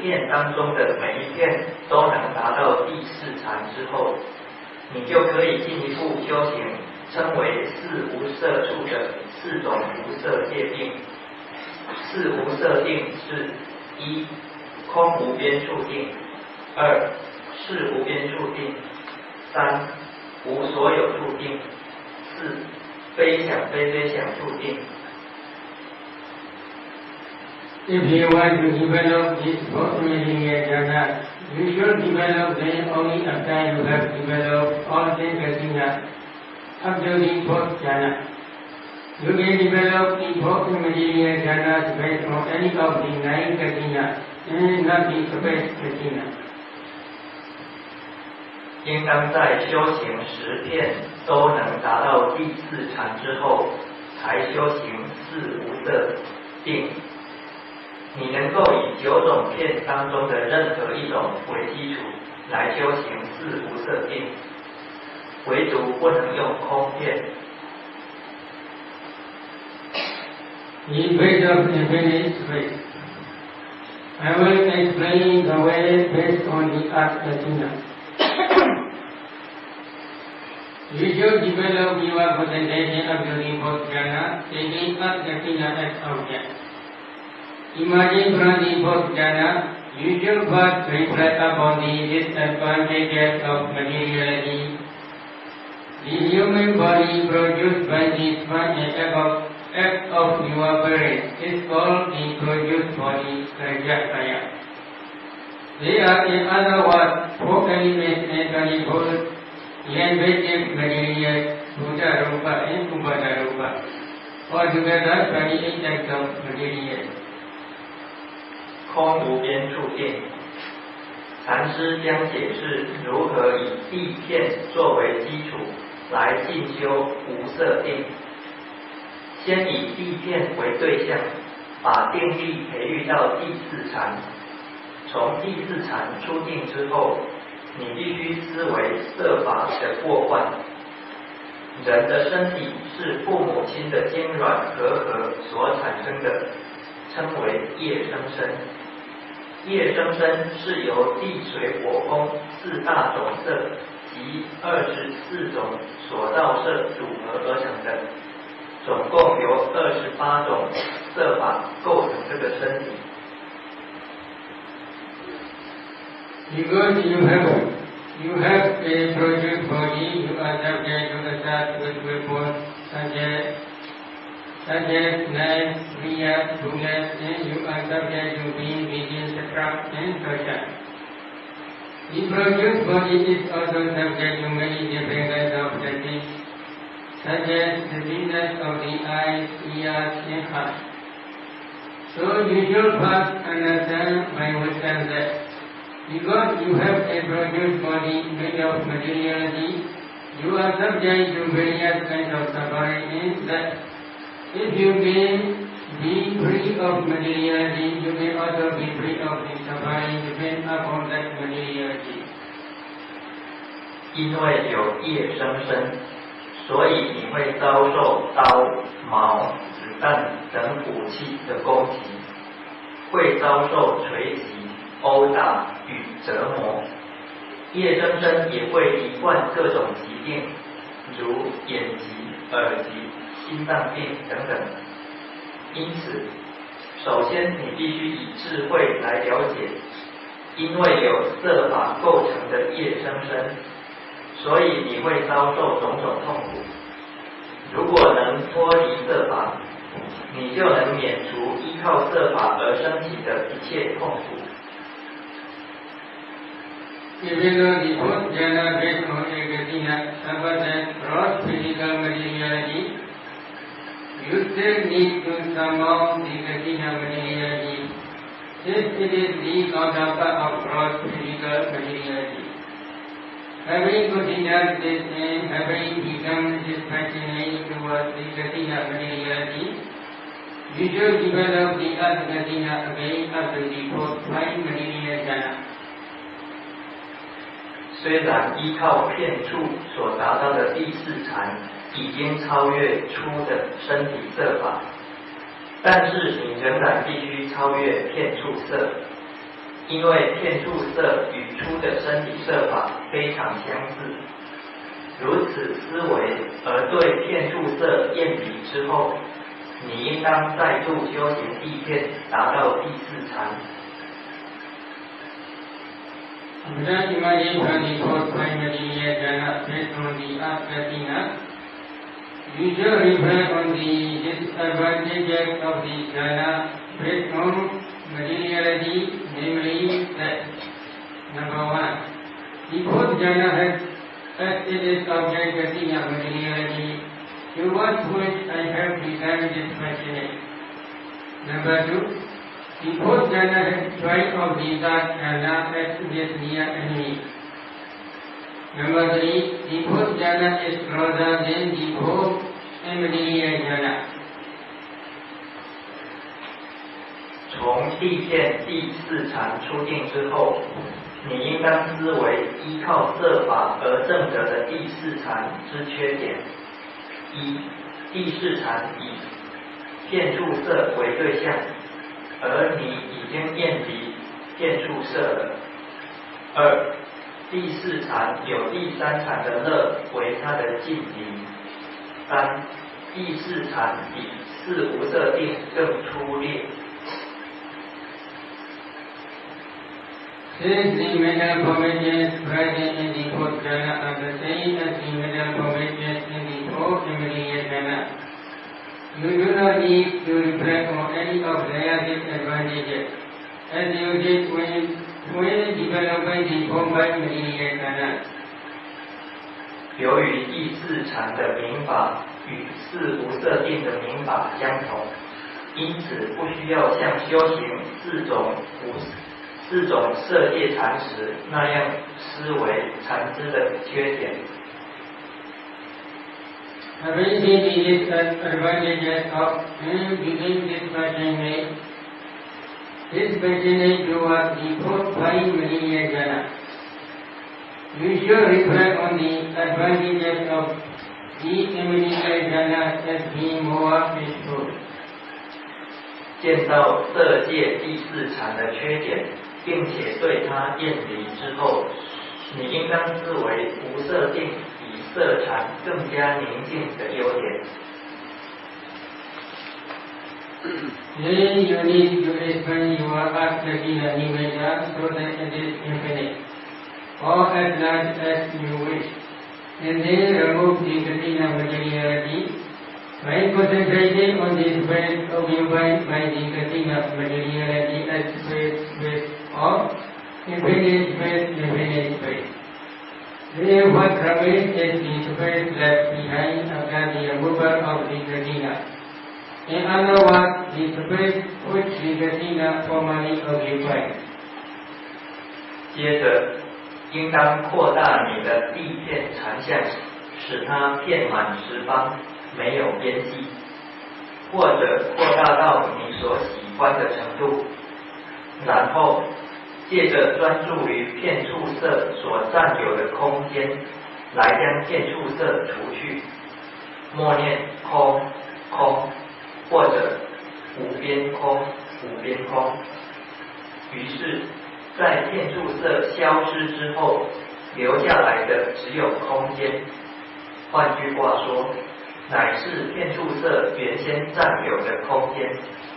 片当中的每一片都能达到第四禅之后，你就可以进一步修行，称为四无色处的四种无色界定。四无色定是：一、空无边处定；二、事无边处定；三、无所有处定；四、非想非非想处定。 If you want to develop this fourth-meaning jhana, you should develop them only after you have developed all 10 kasina up to the fourth jhana. You can develop the fourth-meaning jhana based on any of the 9 kasina and not the first kasina. 应当在修行10片都能达到第四禅之后，才修行四无色定。你能够以9种片当中的任何一种为基础来修行四无色定，唯独不能用空片。 In base of infinite space, I will explain the way based on the Art Kasina. You should develop your concentration of the fourth jhana, taking Art Kasina as object. Imagine from the fourth jhana, you should first reflect upon the disadvantages of materiality. The human body produced by the sponge act of your parents is called the produced body, Rajataya. They are, in other words, 4 elements naturally whole, land-based material, Buddha Rupa and Upada Rupa. Altogether, 28 types of material. 空无边处定，禅师将解释如何以地片作为基础来进修无色定。先以地片为对象，把定力培育到第四禅。从第四禅出定之后，你必须思维色法的过患。人的身体是父母亲的精卵和合所产生的，称为业生身。业生身是由地水火风4大种色及24种所造色组合而成的，总共由28种色法构成这个身体。 Because you have a project body, you are subject to the start with weapons such as knife, spear, bullets, and you are subject to being within the trap and torture. The produced body is also subject to many different kinds of disease, such as diseases of the eyes, ears, and heart. So you should first understand by yourself that because you have a produced body made of materiality, you are subject to various kinds of suffering, and that if you can be free of materiality, you can also be free of the suffering depending upon that materiality. 因为有业生身，所以你会遭受刀、矛、子弹等武器的攻击，会遭受锤击、殴打与折磨。业生身也会罹患各种疾病，如眼疾、耳疾、心脏病等等。因此，首先你必须以智慧来了解，因为有色法构成的业生身，所以你会遭受种种痛苦。如果能脱离色法，你就能免除依靠色法而生起的一切痛苦。 Even though the fourth jhana based on Ekasina suffers at gross physical materiality, you still need to surmount the Kasina materiality, since it is the counterpart of gross physical materiality. Having considered this and having become dispassionate towards the Kasina materiality, you should develop the Art Kasina again up to the fourth fine material jhana. 虽然依靠片处所达到的第四禅已经超越初的身体色法，但是你仍然必须超越片处色。 因为片处色与初的身体色法非常相似，如此思维而对片处色厌离之后，你应当再度修行地片，达到第四禅。 Without imagination from the fourth primary jhana based on the Atmatina, you should reflect on the disadvantages of the jhana based on materiality, namely that number one, the fourth jhana has as its object Gatina materiality, to what point I have begun dispassionate. Number two, the fourth jhana has twice of the third jhana as its near enemy. Number three, the fourth jhana is closer than the fourth immediate jhana. 从地片第四禅出定之后，你应当思维依靠色法而证得的第四禅之缺点。一、第四禅以片处色为对象，而你已经厌离片处色了。二、第四禅有第三禅的乐为它的近离。三、第四禅比四无色定更粗略。 Since the mental formations present in the fourth jhana are the same as the mental formations in the fourth immediate jhana, you do not need to reflect on any of their disadvantages, as you did when developing the fourth immediate jhana. 由于第四禅的明法与四无色定的明法相同，因此不需要像修行四种色界禅时那样思维禅知的缺点。 Having seen the disadvantages of being dispassionate towards the fourth immediate jhana, you should reflect on the advantages of the immediate jhana as being more peaceful. 见到色界第四禅的缺点，并且对它厌离之后，你应当思维无色定比色禅更加宁静的优点。 Then you need to expand your Atmatina Nimeta so that it is infinite, or as large as you wish, and then remove the Gatina materiality by concentrating on the space occupied by the Gatina materiality as space of infinite space. Then what remains is the space left behind after the removal of the Gatina. In other words, the space which the Gatina formerly occupied. 接着，应当扩大你的地片禅相，使它遍满十方，没有边际，或者扩大到你所喜欢的程度，然后借着专注于片处色所占有的空间，来将片处色除去，默念空空，或者无边空无边空。于是，在片处色消失之后，留下来的只有空间。换句话说，乃是片处色原先占有的空间。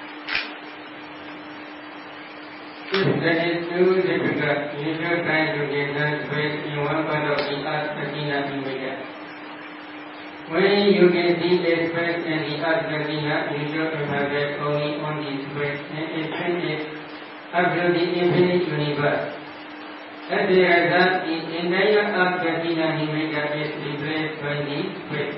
If that is too difficult, you should try to get the space in one part of the Atmatina Nimeta. When you can see a space in the Atmatina, you should reflect only on the space and extend it up to the infinite universe. As a result, the entire Atmatina Nimeta is replaced by the space.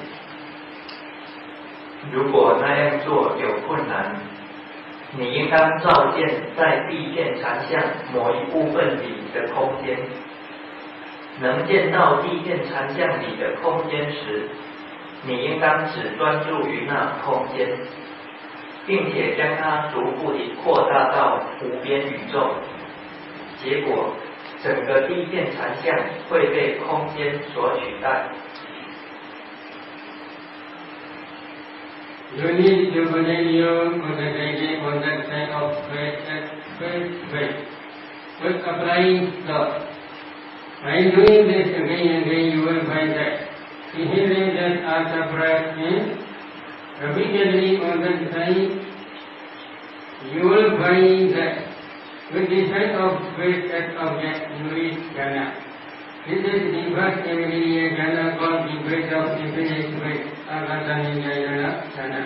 如果那样做有困难，你应当照见在地片禅相某一部分里的空间。能见到地片禅相里的空间时，你应当只专注于那空间，并且将它逐步地扩大到无边宇宙。结果，整个地片禅相会被空间所取代。 You need to continue concentrating on that kind of space. with applying thought. By doing this again and again, you will find that behaving that after breath and repeatedly on the time, you will find that with the sight of spirit as object, you reach jhana. This is the first immediate jhana called the bridge of infinite spirit, Akataninyayana jhana.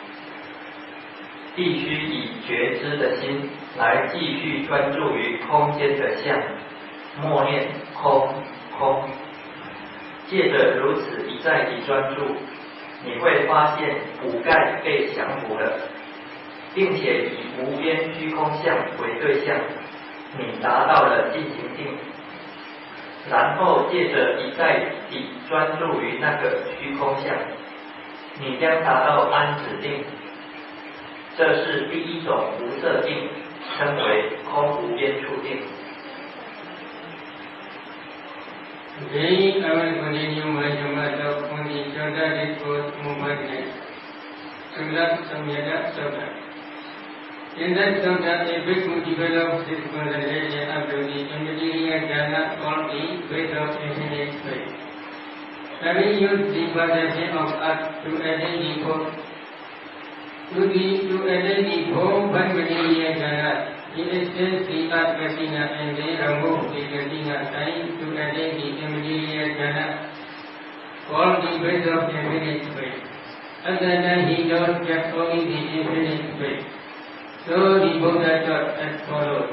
必须以觉知的心来继续专注于空间的相，默念空空。借着如此一再的专注，你会发现五盖被降服了，并且以无边虚空相为对象，你达到了进行定。然后借着一再地专注于那个虚空相，你将达到安止定。这是第一种无色定，称为空无边处定。 Today I will continue my Dhamma talk on the Chauda Discourse Movement, Sula Samyada Sutta. In that sutta, a bhikkhu develops his concentration up to the immediate jhana called the bridge of infinite space. Having used the perception of us to attain the four immediate jhana, he extends the Kasina and then removes the Kasina time to attain the immediate jhana called the bridge of infinite space. At that time he knows just only the infinite space. So the Buddha taught as follows.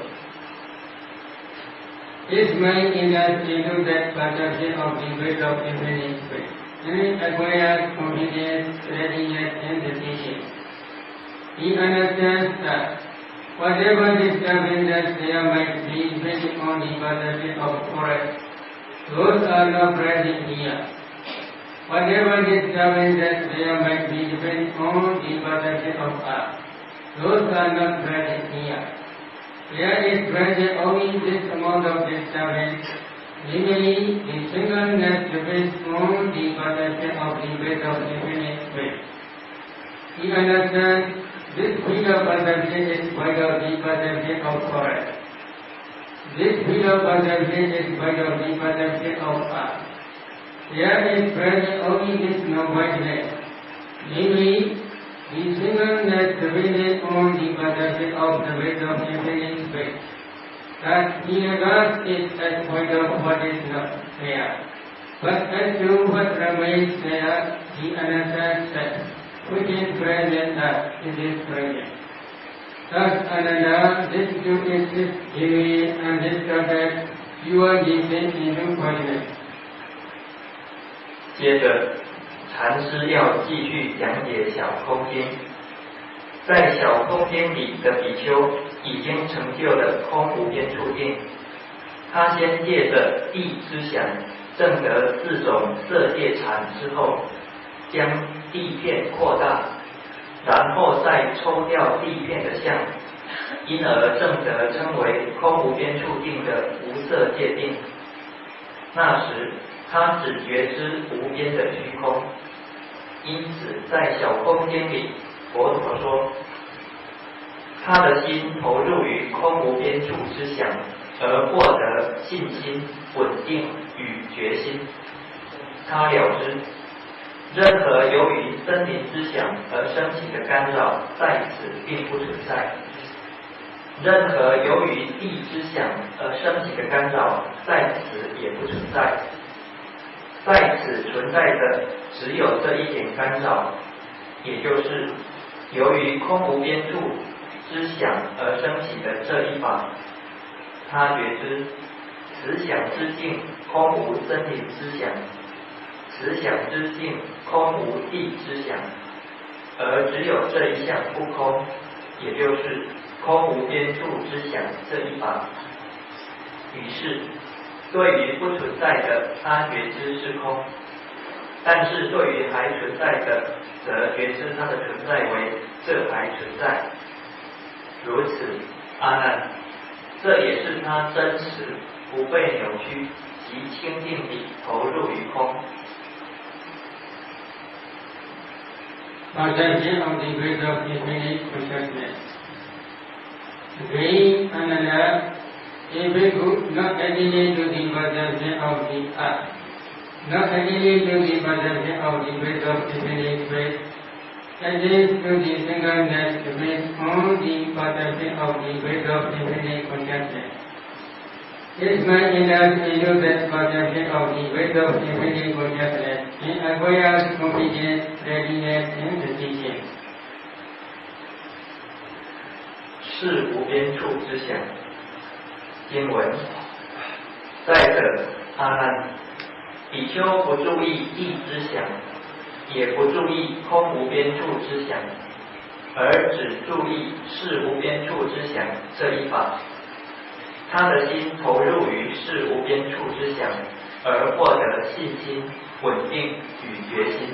His mind enters into that perception of the bridge of infinite space, and it acquires confidence, readiness, and decision. He understands that whatever disturbances there might be based on the perception of forest, those are not present here. Whatever disturbances there might be based on the perception of earth, those are not present here. There is present only this amount of disturbance, namely the singleness based on the perception of the base of infinite space. He understands this field of perception is void of the perception of forest. This field of perception is void of the perception of earth. There is present only this non-voidness, namely the singleness based on the perception of the base of infinite space. That he regards it as void of what is not there. But as to what remains there, he understands that which is present that it is present. Thus, Ananda, this too exists genuine and distorted, pure descent into voidness. 接着，禅师要继续讲解小空间。在小空间里的比丘已经成就了空无边处定，他先借着地之想证得4种色界禅之后，将地片扩大，然后再抽掉地片的相，因而证得称为空无边处定的无色界定。那时他只觉知无边的虚空，因此在小空间里，佛陀说，他的心投入于空无边处之想，而获得信心、稳定与决心。他了知，任何由于森林之想而升起的干扰，在此并不存在；任何由于地之想而升起的干扰，在此也不存在。在此存在的只有这一点干扰，也就是由于空无边处之想而升起的这一法。他觉知此想之境空无森林之想，此想之境空无地之想，而只有这一项不空，也就是空无边处之想这一法。于是对于不存在的，他觉知是空；但是对于还存在的，则觉知它的存在为这还存在。如此，阿难，这也是他真实、不被扭曲及清净地投入于空。 Perception of the bridge of infinite consciousness. Again, Ananda, A bhikkhu not attending to the perception of the earth, not attending to the perception of the breath of infinite space, attends to the singleness based on the perception of the breath of infinite consciousness. His mind enters into that perception of the breath of infinite consciousness and acquires completeness, readiness, and decision. 是无边处之想。经文：再者，阿难，比丘不注意地之想，也不注意空无边处之想，而只注意是无边处之想这一法，他的心投入于是无边处之想，而获得信心、稳定与决心。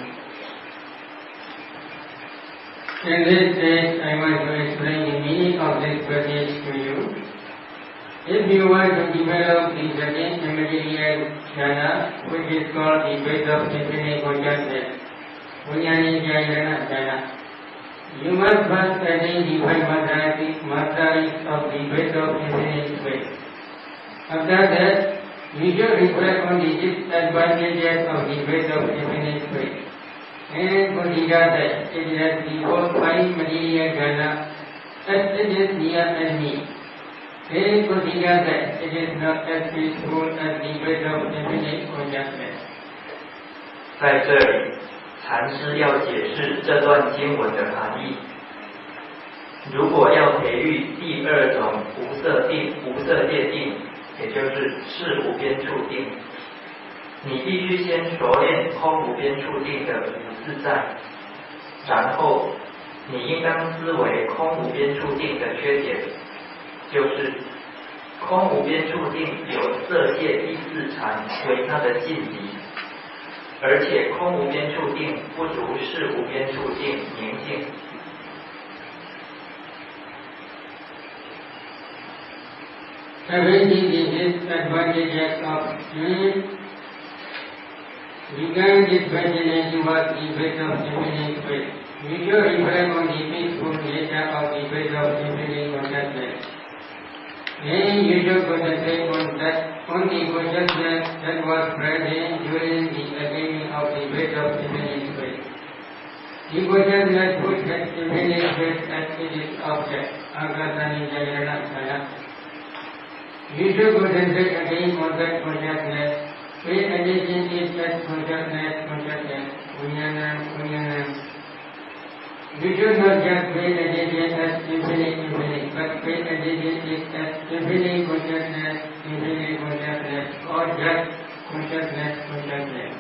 In this case, I want to explain the meaning of this passage to you. If you want to develop the second immaterial jhana, which is called the breath of infinite consciousness, Vijnani Jayana jhana, you must first attain the five masteries of the breath of infinite space. After that, you should reflect on the disadvantages of the breath of infinite space, and consider that it has the whole five material jhana as it is near enemy. And consider that it is not as peaceful as the breath of infinite consciousness. 在这里，禅师要解释这段经文的含义。如果要培育第二种无色定、无色界定，也就是是无边处定，你必须先熟练空无边处定的无自在，然后你应当思维空无边处定的缺点，就是空无边处定有色界第四禅为它的禁敌，而且空无边处定不如是无边处定宁静。 Having the disadvantages of began this question towards the breath of infinite space. We should reflect on the peaceful nature of the breath of infinite consciousness. And you should concentrate on the consciousness that was present during the attainment of the breath of infinite space. The consciousness which has infinite space as its object, Akasani Jayana Jhana. You should concentrate again on that consciousness. Pay attention to that consciousness, Vijnana. You should not just pay attention as infinite, but pay attention as infinite consciousness, or just consciousness.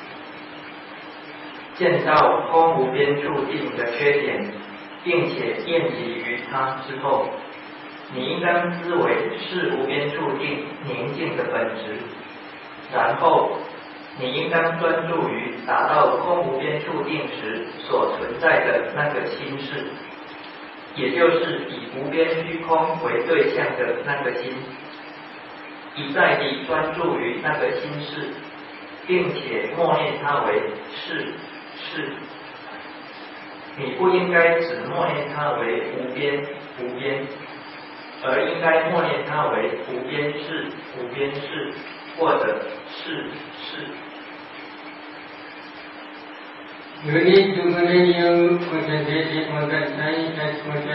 见到空无边处定的缺点，并且厌离于它之后，你应当思维是无边处定宁静的本质，然后你应当专注于达到空无边处定时所存在的那个心事，也就是以无边虚空为对象的那个心，一再地专注于那个心事，并且默念它为是。你不应该只默念它为无边，而应该默念它为无边事，或者是。 You need to continue concentration on that sign as